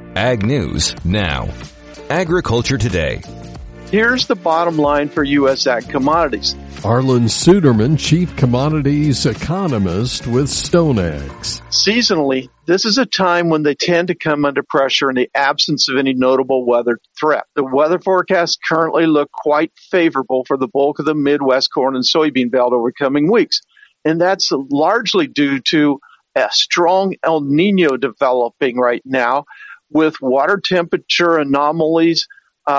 Ag News Now. Agriculture Today. Here's the bottom line for U.S. ag commodities. Arlen Suderman, Chief Commodities Economist with StoneX. Seasonally, this is a time when they tend to come under pressure in the absence of any notable weather threat. The weather forecasts currently look quite favorable for the bulk of the Midwest corn and soybean belt over coming weeks. And that's largely due to a strong El Nino developing right now with water temperature anomalies,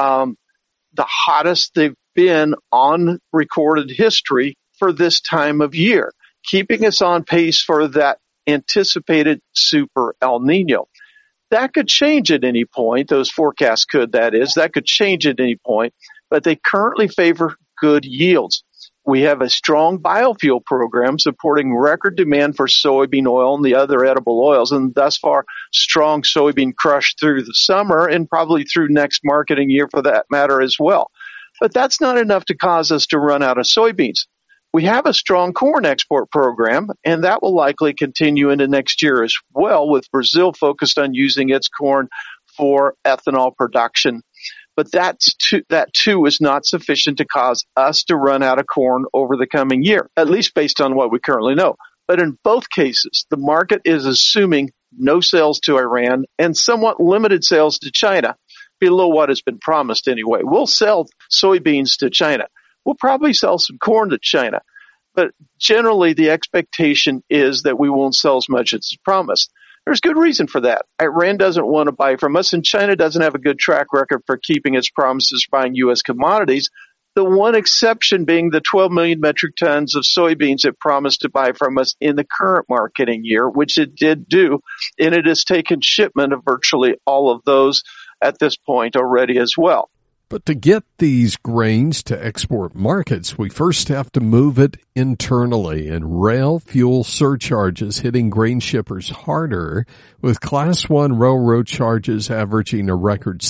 the hottest they've been on recorded history for this time of year, keeping us on pace for that anticipated super El Nino. That could change at any point. Those forecasts could, that could change at any point, but they currently favor good yields. We have a strong biofuel program supporting record demand for soybean oil and the other edible oils, and thus far, strong soybean crush through the summer and probably through next marketing year for that matter as well. But that's not enough to cause us to run out of soybeans. We have a strong corn export program, and that will likely continue into next year as well, with Brazil focused on using its corn for ethanol production. But that too is not sufficient to cause us to run out of corn over the coming year, at least based on what we currently know. But in both cases, the market is assuming no sales to Iran and somewhat limited sales to China, below what has been promised anyway. We'll sell soybeans to China. We'll probably sell some corn to China. But generally, the expectation is that we won't sell as much as promised. There's good reason for that. Iran doesn't want to buy from us, and China doesn't have a good track record for keeping its promises buying U.S. commodities, the one exception being the 12 million metric tons of soybeans it promised to buy from us in the current marketing year, which it did do, and it has taken shipment of virtually all of those at this point already as well. But to get these grains to export markets, we first have to move it internally, and rail fuel surcharges hitting grain shippers harder, with Class 1 railroad charges averaging a record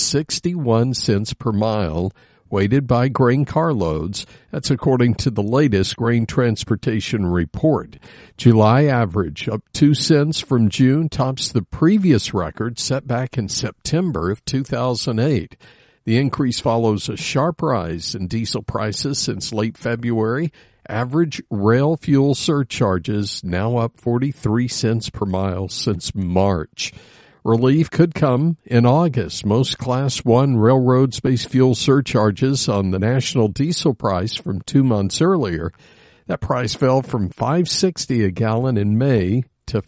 61 cents per mile, weighted by grain carloads. That's according to the latest grain transportation report. July average up 2 cents from June tops the previous record set back in September of 2008. The increase follows a sharp rise in diesel prices since late February. Average rail fuel surcharges now up 43 cents per mile since March. Relief could come in August. Most Class 1 railroads base fuel surcharges on the national diesel price from 2 months earlier. That price fell from $5.60 a gallon in May to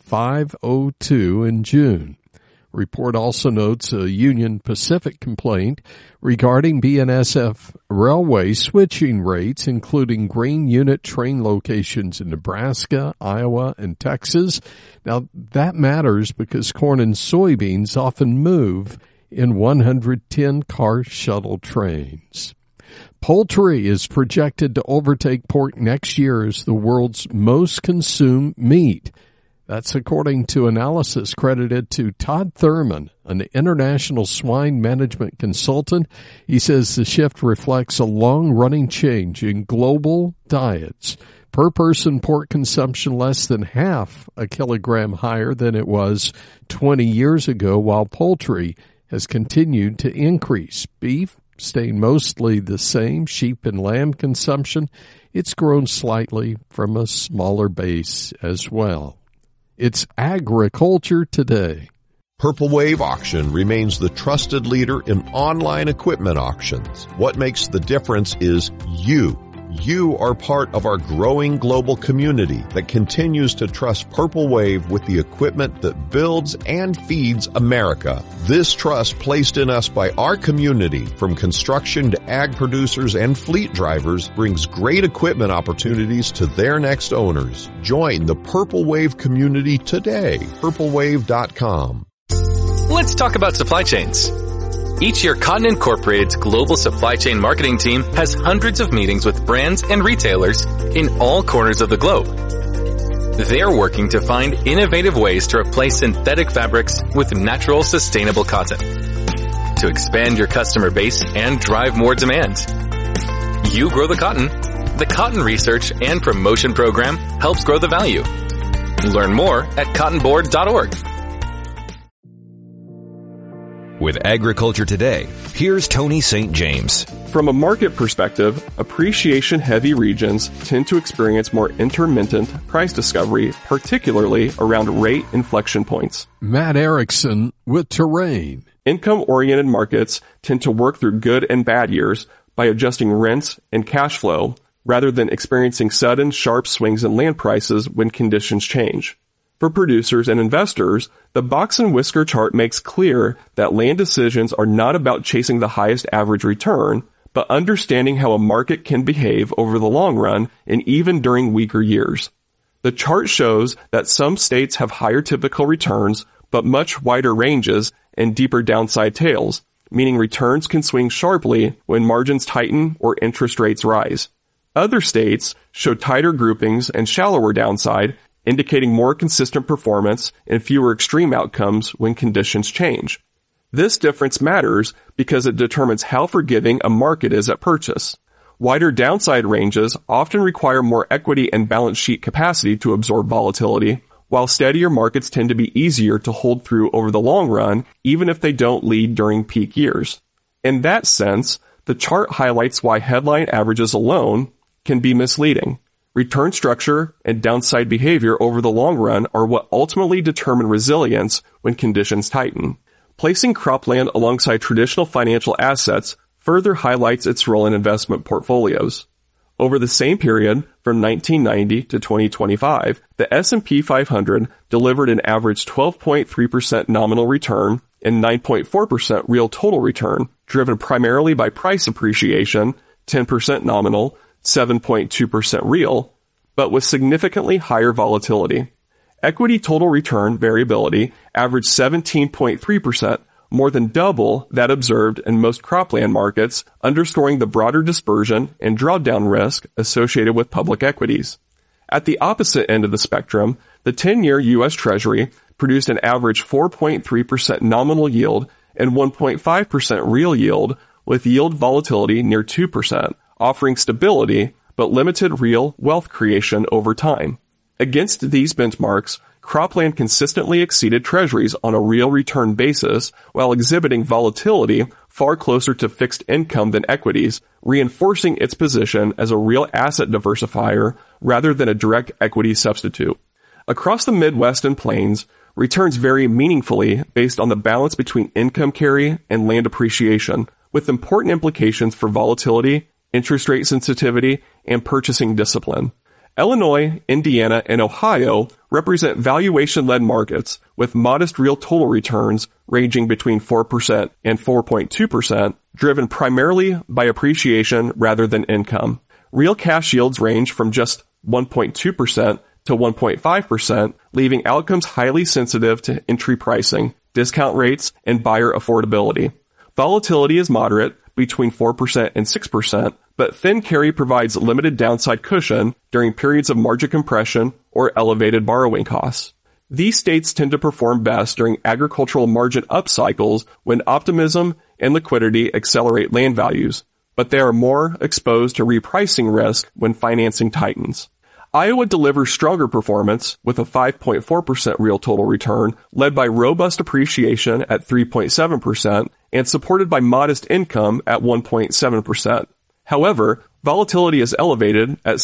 $5.02 in June. Report also notes a Union Pacific complaint regarding BNSF railway switching rates, including grain unit train locations in Nebraska, Iowa, and Texas. Now, that matters because corn and soybeans often move in 110-car shuttle trains. Poultry is projected to overtake pork next year as the world's most consumed meat. That's according to analysis credited to Todd Thurman, an international swine management consultant. He says the shift reflects a long-running change in global diets. Per person pork consumption less than half a kilogram higher than it was 20 years ago, while poultry has continued to increase. Beef staying mostly the same. Sheep and lamb consumption, it's grown slightly from a smaller base as well. It's Agriculture Today. Purple Wave Auction remains the trusted leader in online equipment auctions. What makes the difference is you. You are part of our growing global community that continues to trust Purple Wave with the equipment that builds and feeds America. This trust placed in us by our community, from construction to ag producers and fleet drivers, brings great equipment opportunities to their next owners. Join the Purple Wave community today. PurpleWave.com. Let's talk about supply chains. Each year, Cotton Incorporated's global supply chain marketing team has hundreds of meetings with brands and retailers in all corners of the globe. They're working to find innovative ways to replace synthetic fabrics with natural, sustainable cotton, to expand your customer base and drive more demand. You grow the cotton. The Cotton Research and Promotion Program helps grow the value. Learn more at cottonboard.org. With Agriculture Today, here's Tony St. James. From a market perspective, appreciation-heavy regions tend to experience more intermittent price discovery, particularly around rate inflection points. Matt Erickson with Terrain. Income-oriented markets tend to work through good and bad years by adjusting rents and cash flow rather than experiencing sudden, sharp swings in land prices when conditions change. For producers and investors, the box and whisker chart makes clear that land decisions are not about chasing the highest average return, but understanding how a market can behave over the long run and even during weaker years. The chart shows that some states have higher typical returns, but much wider ranges and deeper downside tails, meaning returns can swing sharply when margins tighten or interest rates rise. Other states show tighter groupings and shallower downside, indicating more consistent performance and fewer extreme outcomes when conditions change. This difference matters because it determines how forgiving a market is at purchase. Wider downside ranges often require more equity and balance sheet capacity to absorb volatility, while steadier markets tend to be easier to hold through over the long run, even if they don't lead during peak years. In that sense, the chart highlights why headline averages alone can be misleading. Return structure and downside behavior over the long run are what ultimately determine resilience when conditions tighten. Placing cropland alongside traditional financial assets further highlights its role in investment portfolios. Over the same period, from 1990 to 2025, the S&P 500 delivered an average 12.3% nominal return and 9.4% real total return, driven primarily by price appreciation, 10% nominal, 7.2% real, but with significantly higher volatility. Equity total return variability averaged 17.3%, more than double that observed in most cropland markets, underscoring the broader dispersion and drawdown risk associated with public equities. At the opposite end of the spectrum, the 10-year U.S. Treasury produced an average 4.3% nominal yield and 1.5% real yield, with yield volatility near 2%. Offering stability, but limited real wealth creation over time. Against these benchmarks, cropland consistently exceeded treasuries on a real return basis while exhibiting volatility far closer to fixed income than equities, reinforcing its position as a real asset diversifier rather than a direct equity substitute. Across the Midwest and Plains, returns vary meaningfully based on the balance between income carry and land appreciation, with important implications for volatility, interest rate sensitivity, and purchasing discipline. Illinois, Indiana, and Ohio represent valuation-led markets with modest real total returns ranging between 4% and 4.2%, driven primarily by appreciation rather than income. Real cash yields range from just 1.2% to 1.5%, leaving outcomes highly sensitive to entry pricing, discount rates, and buyer affordability. Volatility is moderate, between 4% and 6%, but thin carry provides limited downside cushion during periods of margin compression or elevated borrowing costs. These states tend to perform best during agricultural margin up cycles when optimism and liquidity accelerate land values, but they are more exposed to repricing risk when financing tightens. Iowa delivers stronger performance with a 5.4% real total return, led by robust appreciation at 3.7% and supported by modest income at 1.7%. However, volatility is elevated at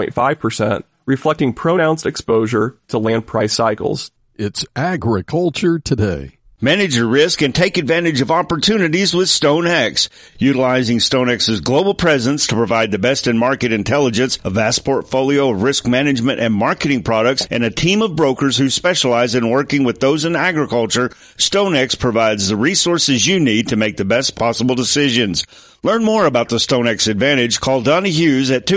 7.5%, reflecting pronounced exposure to land price cycles. It's Agriculture Today. Manage your risk and take advantage of opportunities with StoneX. Utilizing StoneX's global presence to provide the best in market intelligence, a vast portfolio of risk management and marketing products, and a team of brokers who specialize in working with those in agriculture, StoneX provides the resources you need to make the best possible decisions. Learn more about the StoneX Advantage. Call Donnie Hughes at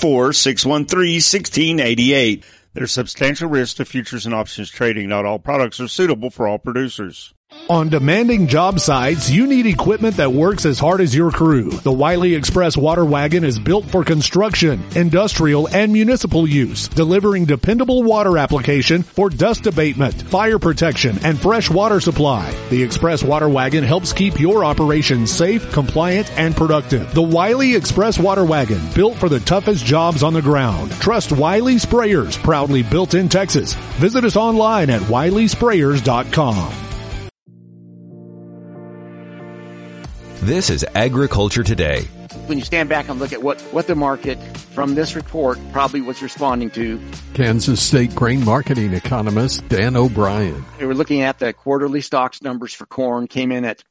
214-613-1688. There's substantial risk to futures and options trading. Not all products are suitable for all producers. On demanding job sites, you need equipment that works as hard as your crew. The Wiley Express Water Wagon is built for construction, industrial, and municipal use, delivering dependable water application for dust abatement, fire protection, and fresh water supply. The Express Water Wagon helps keep your operation safe, compliant, and productive. The Wiley Express Water Wagon, built for the toughest jobs on the ground. Trust Wiley Sprayers, proudly built in Texas. Visit us online at wileysprayers.com. This is Agriculture Today. When you stand back and look at what the market from this report probably was responding to. Kansas State grain marketing economist Dan O'Brien. We were looking at the quarterly stocks numbers for corn, came in at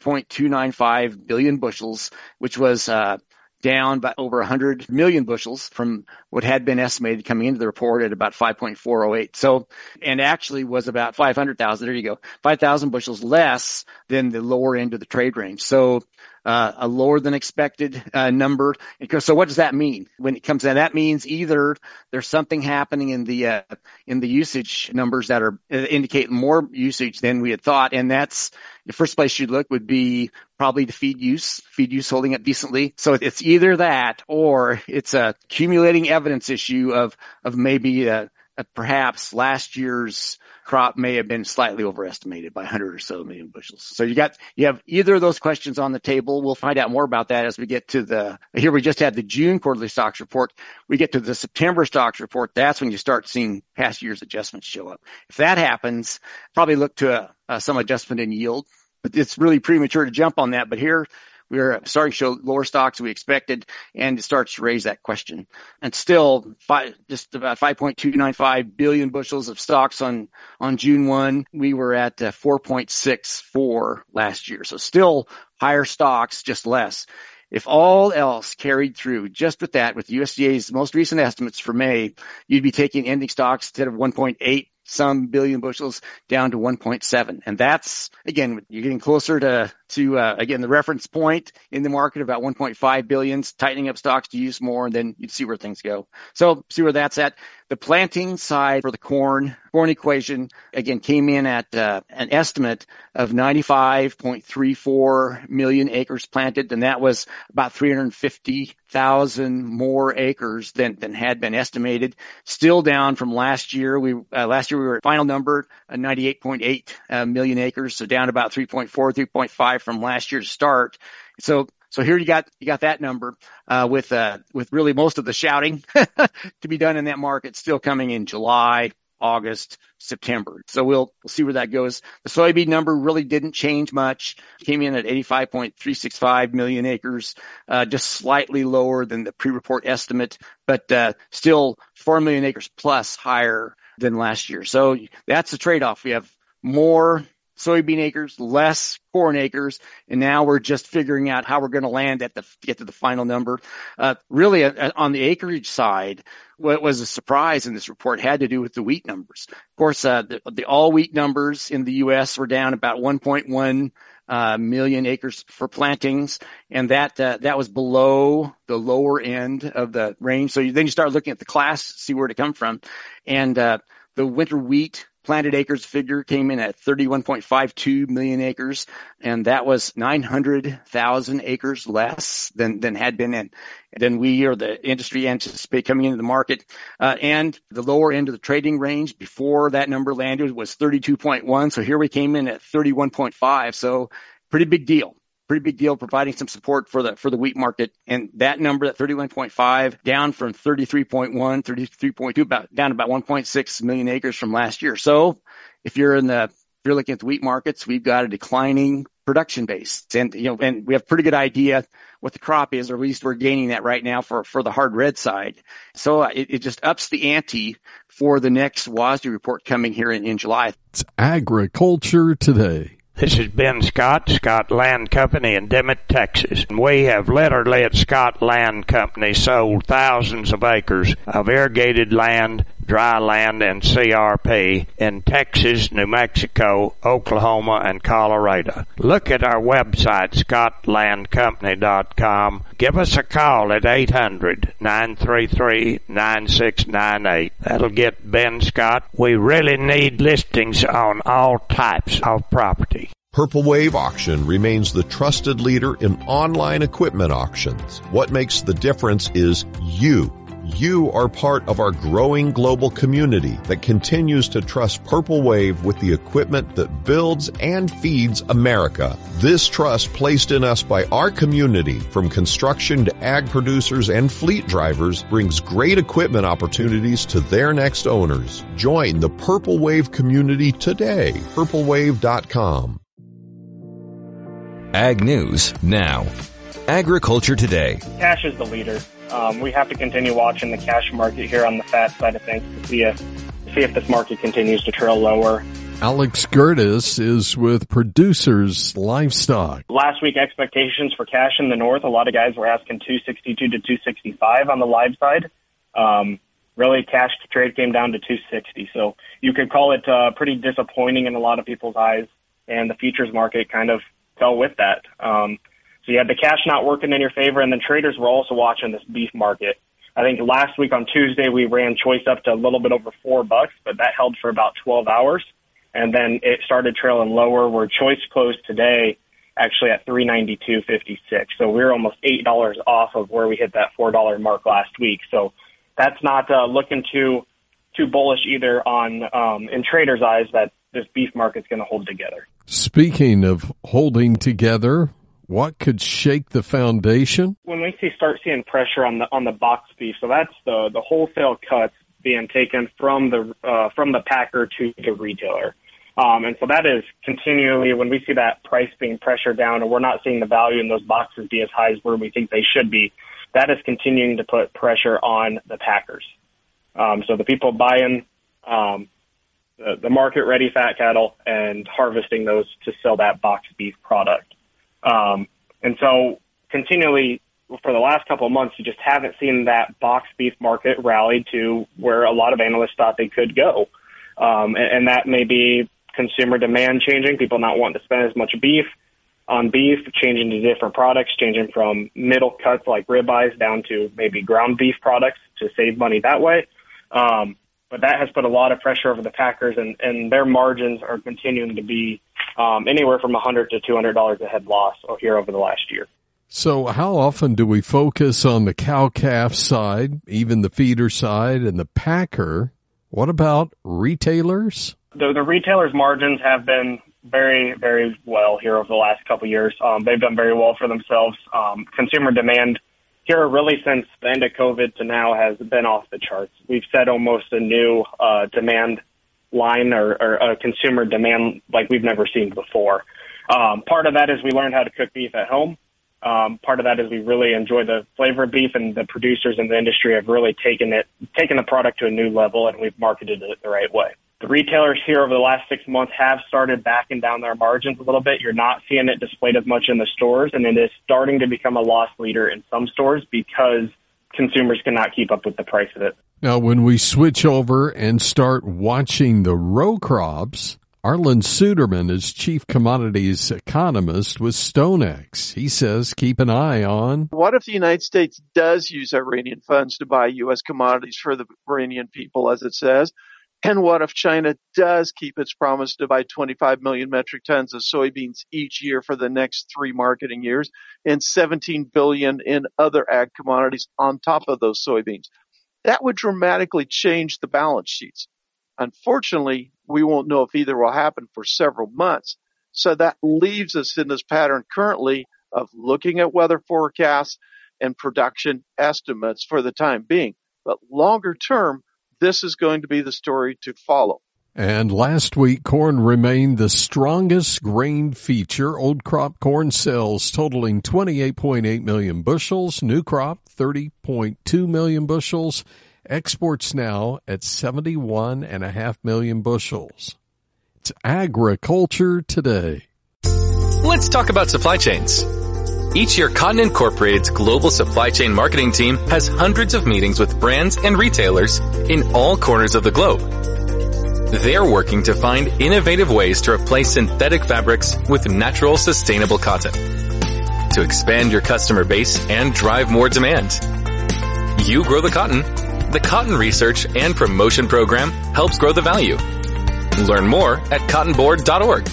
5.295 billion bushels, which was down by over 100 million bushels from what had been estimated coming into the report at about 5.408. So, and actually was about 500,000. There you go. 5,000 bushels less than the lower end of the trade range. So, a lower than expected number. So what does that mean? When it comes to that means either there's something happening in the usage numbers that are indicate more usage than we had thought, and that's the first place you'd look would be probably the feed use holding up decently. So it's either that or it's a accumulating evidence issue of maybe perhaps last year's crop may have been slightly overestimated by 100 or so million bushels. So you have either of those questions on the table. We'll find out more about that as we get to here we just had the June quarterly stocks report. We get to the September stocks report. That's when you start seeing past year's adjustments show up. If that happens, probably look to some adjustment in yield, but it's really premature to jump on that. But here, we're starting to show lower stocks than we expected, and it starts to raise that question. And still, just about 5.295 billion bushels of stocks on June 1. We were at 4.64 last year. So still higher stocks, just less. If all else carried through, just with that, with USDA's most recent estimates for May, you'd be taking ending stocks instead of 1.8 some billion bushels down to 1.7. And that's, again, you're getting closer to again, the reference point in the market about 1.5 billion, tightening up stocks to use more, and then you'd see where things go. So see where that's at. The planting side for the corn equation, again, came in at an estimate of 95.34 million acres planted, and that was about 350,000 more acres than had been estimated. Still down from last year. Last year we were at final number, 98.8 million acres, so down about 3.4, 3.5 from last year's start. So here you got that number, with really most of the shouting to be done in that market still coming in July, August, September. So we'll see where that goes. The soybean number really didn't change much. Came in at 85.365 million acres, just slightly lower than the pre-report estimate, but still 4 million acres plus higher than last year. So that's the trade-off. We have more soybean acres, less corn acres, and now we're just figuring out how we're going to land get to the final number. Really, on the acreage side, what was a surprise in this report had to do with the wheat numbers. Of course, the all wheat numbers in the U.S. were down about 1.1 million acres for plantings, and that was below the lower end of the range. So then you start looking at the class, see where it come from, and the winter wheat planted acres figure came in at 31.52 million acres, and that was 900,000 acres less than had been than we or the industry anticipate coming into the market. And the lower end of the trading range before that number landed was 32.1. So here we came in at 31.5. So pretty big deal. Pretty big deal, providing some support for the wheat market. And that number at 31.5 down from 33.1, 33.2, down about 1.6 million acres from last year. So if you're looking at the wheat markets, we've got a declining production base. And we have a pretty good idea what the crop is, or at least we're gaining that right now for the hard red side. So it just ups the ante for the next WASDE report coming here in July. It's Agriculture Today. This is Ben Scott, Scott Land Company in Dimmitt, Texas. We have literally at Scott Land Company sold thousands of acres of irrigated land, dry land, and CRP in Texas, New Mexico, Oklahoma, and Colorado. Look at our website, scottlandcompany.com. Give us a call at 800-933-9698. That'll get Ben Scott. We really need listings on all types of property. Purple Wave Auction remains the trusted leader in online equipment auctions. What makes the difference is you. You are part of our growing global community that continues to trust Purple Wave with the equipment that builds and feeds America. This trust placed in us by our community, from construction to ag producers and fleet drivers, brings great equipment opportunities to their next owners. Join the Purple Wave community today. PurpleWave.com. Ag News now. Agriculture Today. Cash is the leader. We have to continue watching the cash market here on the fat side of things to see if this market continues to trail lower. Alex Gertis is with Producers Livestock. Last week, expectations for cash in the north, a lot of guys were asking 262 to 265 on the live side. Really, cash trade came down to 260. So you could call it pretty disappointing in a lot of people's eyes, and the futures market kind of fell with that. So you had the cash not working in your favor, and then traders were also watching this beef market. I think last week on Tuesday, we ran choice up to a little bit over $4, but that held for about 12 hours. And then it started trailing lower, where choice closed today actually at $392.56. So we're almost $8 off of where we hit that $4 mark last week. So that's not looking too bullish either on in traders' eyes that this beef market's going to hold together. Speaking of holding together, what could shake the foundation? When we start seeing pressure on the box beef, so that's the wholesale cuts being taken from the packer to the retailer. And so that is continually, when we see that price being pressured down and we're not seeing the value in those boxes be as high as where we think they should be, that is continuing to put pressure on the packers. So the people buying the market-ready fat cattle and harvesting those to sell that box beef product. And so continually, for the last couple of months, you just haven't seen that box beef market rally to where a lot of analysts thought they could go. And that may be consumer demand changing, people not wanting to spend as much beef on beef, changing to different products, changing from middle cuts like ribeyes down to maybe ground beef products to save money that way. But that has put a lot of pressure over the packers, and their margins are continuing to be anywhere from $100 to $200 a head loss here over the last year. So how often do we focus on the cow-calf side, even the feeder side, and the packer? What about retailers? The retailers' margins have been very, very well here over the last couple of years. They've done very well for themselves. Consumer demand here really since the end of COVID to now has been off the charts. We've set almost a new demand line or a consumer demand like we've never seen before. Part of that is we learned how to cook beef at home. Part of that is we really enjoy the flavor of beef, and the producers in the industry have really taken the product to a new level, and we've marketed it the right way. The retailers here over the last 6 months have started backing down their margins a little bit. You're not seeing it displayed as much in the stores, and it is starting to become a loss leader in some stores because consumers cannot keep up with the price of it. Now, when we switch over and start watching the row crops, Arlen Suderman is chief commodities economist with StoneX. He says keep an eye on. What if the United States does use Iranian funds to buy U.S. commodities for the Iranian people, as it says? And what if China does keep its promise to buy 25 million metric tons of soybeans each year for the next 3 marketing years and 17 billion in other ag commodities on top of those soybeans? That would dramatically change the balance sheets. Unfortunately, we won't know if either will happen for several months. So that leaves us in this pattern currently of looking at weather forecasts and production estimates for the time being. But longer term, this is going to be the story to follow. And last week, corn remained the strongest grain feature. Old crop corn sales totaling 28.8 million bushels. New crop, 30.2 million bushels. Exports now at 71.5 million bushels. It's Agriculture Today. Let's talk about supply chains. Each year, Cotton Incorporated's global supply chain marketing team has hundreds of meetings with brands and retailers in all corners of the globe. They're working to find innovative ways to replace synthetic fabrics with natural, sustainable cotton, to expand your customer base and drive more demand. You grow the cotton. The Cotton Research and Promotion Program helps grow the value. Learn more at cottonboard.org.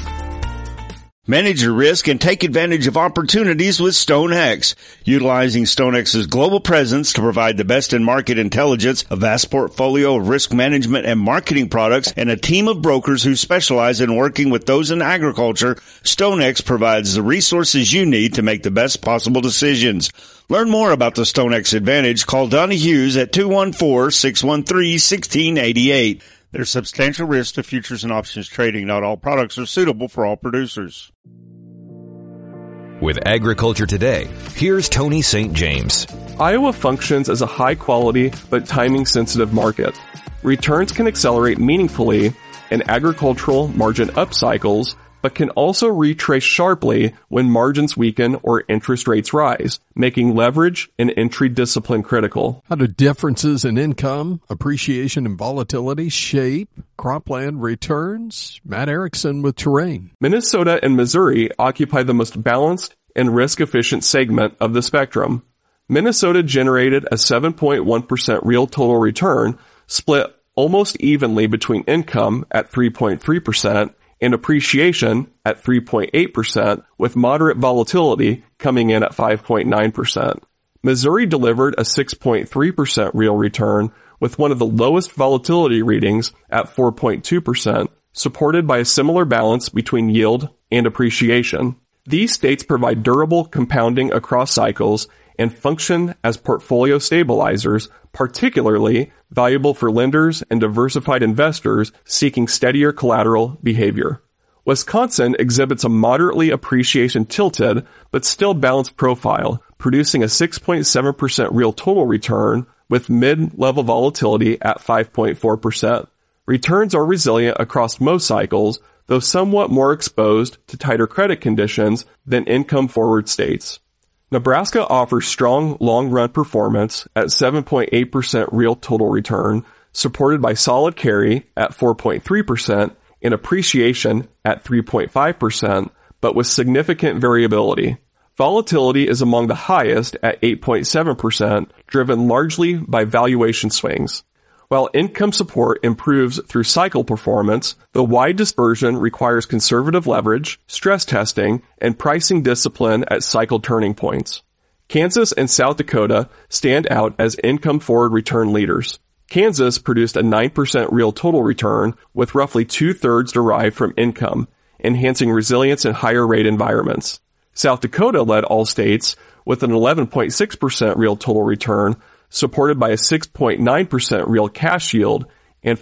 Manage your risk and take advantage of opportunities with StoneX. Utilizing StoneX's global presence to provide the best in market intelligence, a vast portfolio of risk management and marketing products, and a team of brokers who specialize in working with those in agriculture, StoneX provides the resources you need to make the best possible decisions. Learn more about the StoneX Advantage. Call Donnie Hughes at 214-613-1688. There's substantial risk to futures and options trading. Not all products are suitable for all producers. With Agriculture Today, here's Tony St. James. Iowa functions as a high-quality but timing-sensitive market. Returns can accelerate meaningfully in agricultural margin up cycles, but can also retrace sharply when margins weaken or interest rates rise, making leverage and entry discipline critical. How do differences in income, appreciation, and volatility shape cropland returns? Matt Erickson with Terrain. Minnesota and Missouri occupy the most balanced and risk-efficient segment of the spectrum. Minnesota generated a 7.1% real total return, split almost evenly between income at 3.3% and appreciation at 3.8%, with moderate volatility coming in at 5.9%. Missouri delivered a 6.3% real return, with one of the lowest volatility readings at 4.2%, supported by a similar balance between yield and appreciation. These states provide durable compounding across cycles and function as portfolio stabilizers, particularly valuable for lenders and diversified investors seeking steadier collateral behavior. Wisconsin exhibits a moderately appreciation-tilted but still balanced profile, producing a 6.7% real total return with mid-level volatility at 5.4%. Returns are resilient across most cycles, though somewhat more exposed to tighter credit conditions than income-forward states. Nebraska offers strong long-run performance at 7.8% real total return, supported by solid carry at 4.3% and appreciation at 3.5%, but with significant variability. Volatility is among the highest at 8.7%, driven largely by valuation swings. While income support improves through cycle performance, the wide dispersion requires conservative leverage, stress testing, and pricing discipline at cycle turning points. Kansas and South Dakota stand out as income-forward return leaders. Kansas produced a 9% real total return, with roughly two-thirds derived from income, enhancing resilience in higher rate environments. South Dakota led all states with an 11.6% real total return, supported by a 6.9% real cash yield and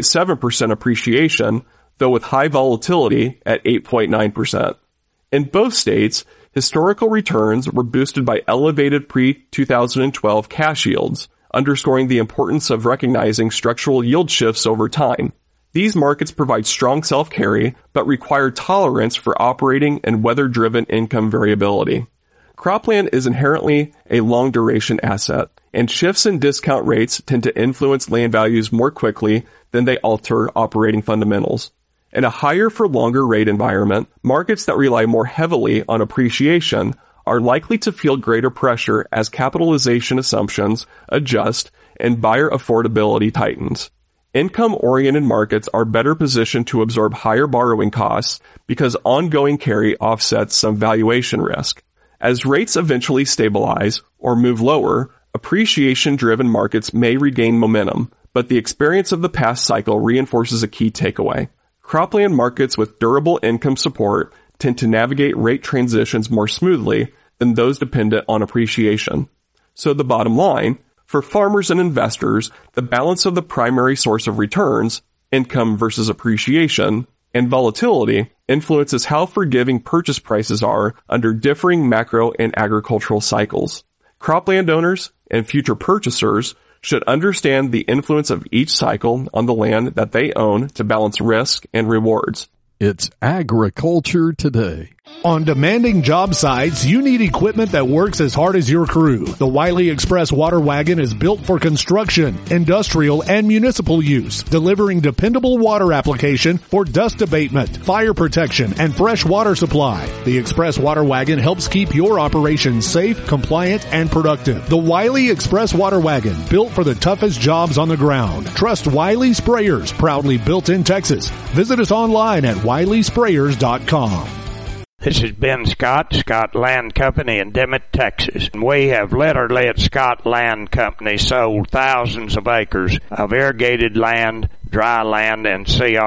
4.7% appreciation, though with high volatility at 8.9%. In both states, historical returns were boosted by elevated pre-2012 cash yields, underscoring the importance of recognizing structural yield shifts over time. These markets provide strong self-carry, but require tolerance for operating and weather-driven income variability. Cropland is inherently a long-duration asset, and shifts in discount rates tend to influence land values more quickly than they alter operating fundamentals. In a higher-for-longer rate environment, markets that rely more heavily on appreciation are likely to feel greater pressure as capitalization assumptions adjust and buyer affordability tightens. Income-oriented markets are better positioned to absorb higher borrowing costs because ongoing carry offsets some valuation risk. As rates eventually stabilize or move lower, appreciation-driven markets may regain momentum, but the experience of the past cycle reinforces a key takeaway. Cropland markets with durable income support tend to navigate rate transitions more smoothly than those dependent on appreciation. So the bottom line, for farmers and investors, the balance of the primary source of returns, income versus appreciation, and volatility influences how forgiving purchase prices are under differing macro and agricultural cycles. Cropland owners and future purchasers should understand the influence of each cycle on the land that they own to balance risk and rewards. It's Agriculture Today. On demanding job sites, you need equipment that works as hard as your crew. The Wiley Express water wagon is built for construction, industrial, and municipal use, delivering dependable water application for dust abatement, fire protection, and fresh water supply. The Express water wagon helps keep your operation safe, compliant, and productive. The Wiley Express water wagon, built for the toughest jobs on the ground. Trust Wiley Sprayers, proudly built in Texas. Visit us online at wileysprayers.com. This is Ben Scott, Scott Land Company in Dimmitt, Texas. We have literally at Scott Land Company sold thousands of acres of irrigated land, dry land, and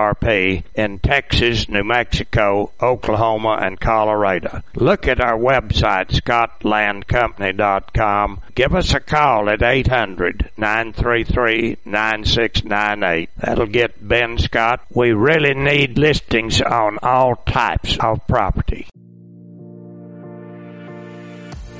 CRP in Texas, New Mexico, Oklahoma, and Colorado. Look at our website, scottlandcompany.com. Give us a call at 800-933-9698. That'll get Ben Scott. We really need listings on all types of property.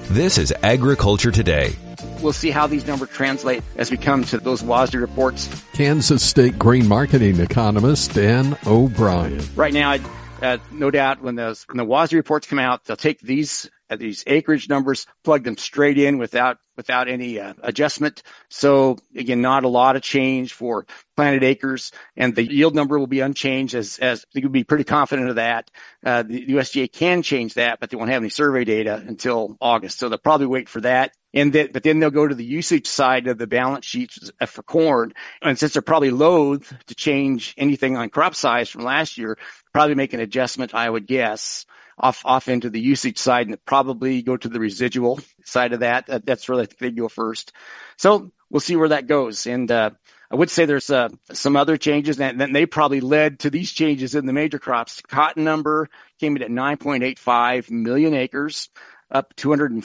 This is Agriculture Today. We'll see how these numbers translate as we come to those WASDE reports. Kansas State grain marketing economist Dan O'Brien. Right now, no doubt when the WASDE reports come out, they'll take these acreage numbers, plug them straight in without any adjustment. So again, not a lot of change for planted acres, and the yield number will be unchanged as you can be pretty confident of that. The USDA can change that, but they won't have any survey data until August. So they'll probably wait for that. But then they'll go to the usage side of the balance sheets for corn. And since they're probably loath to change anything on crop size from last year, probably make an adjustment, I would guess, off into the usage side, and probably go to the residual side of that. That's where I think they'd go first. So we'll see where that goes. And I would say there's some other changes, and then they probably led to these changes in the major crops. Cotton number came in at 9.85 million acres, up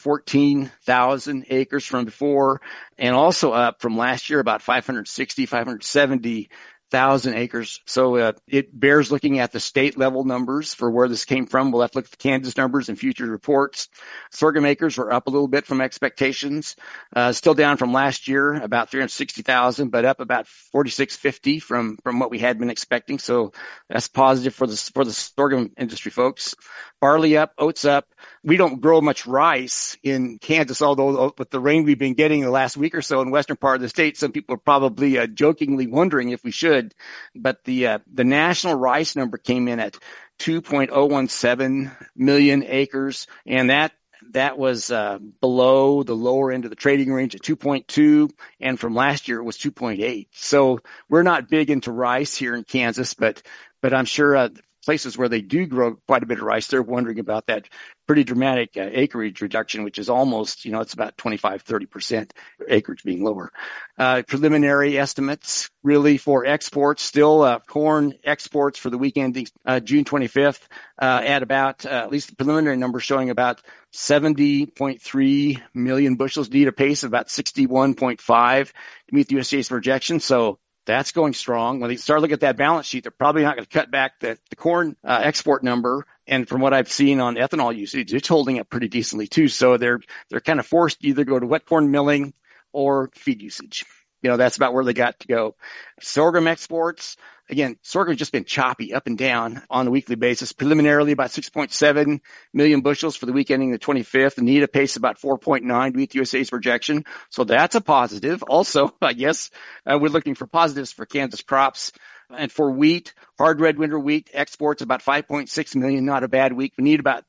214,000 acres from before, and also up from last year about 570,000 acres. So it bears looking at the state level numbers for where this came from. We'll have to look at the Kansas numbers and future reports. Sorghum acres were up a little bit from expectations, still down from last year, about 360,000, but up about 4,650 from what we had been expecting. So that's positive for the sorghum industry folks. Barley up, oats up. We don't grow much rice in Kansas, although with the rain we've been getting the last week or so in the western part of the state, some people are probably jokingly wondering if we should. But the national rice number came in at 2.017 million acres, and that was below the lower end of the trading range at 2.2, and from last year it was 2.8. So we're not big into rice here in Kansas, but I'm sure places where they do grow quite a bit of rice, they're wondering about that pretty dramatic acreage reduction, which is almost, it's about 25-30% acreage being lower. Preliminary estimates really for exports, still corn exports for the week ending June 25th at about, at least the preliminary number showing about 70.3 million bushels, need a pace of about 61.5 to meet the USDA's projection. So that's going strong. When they start looking at that balance sheet, they're probably not going to cut back the corn export number. And from what I've seen on ethanol usage, it's holding up pretty decently too. So they're kind of forced to either go to wet corn milling or feed usage. That's about where they got to go. Sorghum exports, again, sorghum has just been choppy up and down on a weekly basis. Preliminarily, about 6.7 million bushels for the week ending the 25th. The need a pace about 4.9 to meet the USDA's projection. So that's a positive. Also, I guess we're looking for positives for Kansas crops. And for wheat, hard red winter wheat exports about 5.6 million. Not a bad week. We need about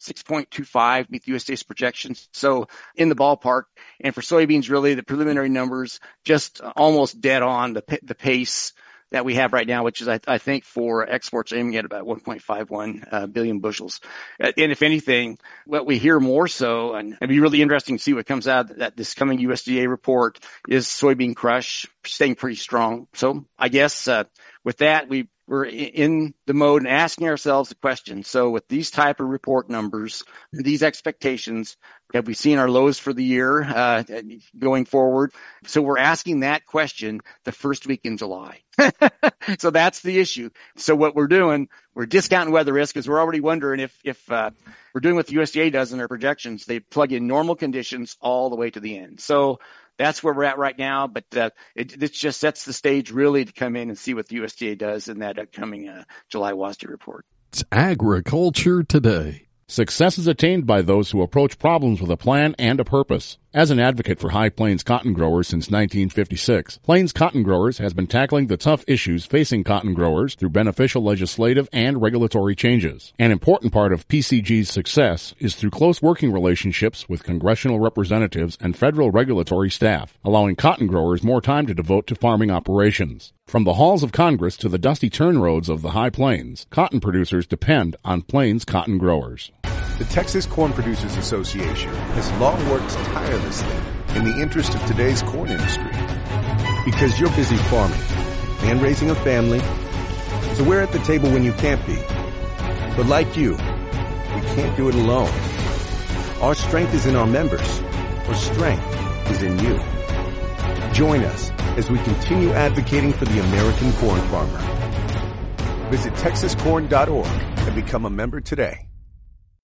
6.25 meet the USDA's projections. So in the ballpark. And for soybeans, really, the preliminary numbers just almost dead on the pace that we have right now, which is, I think, for exports aiming at about 1.51 billion bushels. And if anything, what we hear more so, and it'd be really interesting to see what comes out that this coming USDA report, is soybean crush staying pretty strong. So I guess with that, we're in the mode and asking ourselves the question. So with these type of report numbers, these expectations, have we seen our lows for the year going forward? So we're asking that question the first week in July. So that's the issue. So what we're doing, we're discounting weather risk because we're already wondering if we're doing what the USDA does in their projections. They plug in normal conditions all the way to the end. So that's where we're at right now, but it just sets the stage really to come in and see what the USDA does in that upcoming July WASDE report. It's Agriculture Today. Success is attained by those who approach problems with a plan and a purpose. As an advocate for High Plains cotton growers since 1956, Plains Cotton Growers has been tackling the tough issues facing cotton growers through beneficial legislative and regulatory changes. An important part of PCG's success is through close working relationships with congressional representatives and federal regulatory staff, allowing cotton growers more time to devote to farming operations. From the halls of Congress to the dusty turn roads of the High Plains, cotton producers depend on Plains Cotton Growers. The Texas Corn Producers Association has long worked tirelessly in the interest of today's corn industry. Because you're busy farming and raising a family, so we're at the table when you can't be. But like you, we can't do it alone. Our strength is in our members. Our strength is in you. Join us as we continue advocating for the American corn farmer. Visit TexasCorn.org and become a member today.